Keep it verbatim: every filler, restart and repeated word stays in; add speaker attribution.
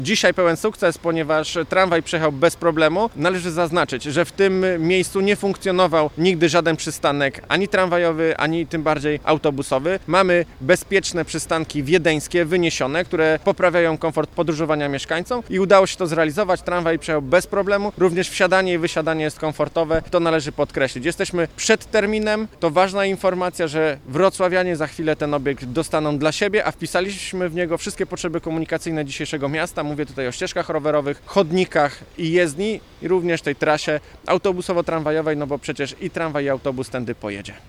Speaker 1: Dzisiaj pełen sukces, ponieważ tramwaj przejechał bez problemu. Należy zaznaczyć, że w tym miejscu nie funkcjonował nigdy żaden przystanek ani tramwajowy, ani tym bardziej autobusowy. Mamy bezpieczne przystanki wiedeńskie, wyniesione, które poprawiają komfort podróżowania mieszkańcom i udało się to zrealizować. Tramwaj przejechał bez problemu. Również wsiadanie i wysiadanie jest komfortowe. To należy podkreślić. Jesteśmy przed terminem. To ważna informacja, że wrocławianie za chwilę ten obiekt dostaną dla siebie, a wpisaliśmy w niego wszystkie potrzeby komunikacyjne dzisiejszego miasta. Mówię tutaj o ścieżkach rowerowych, chodnikach i jezdni i również tej trasie autobusowo-tramwajowej, no bo przecież i tramwaj, i autobus tędy pojedzie.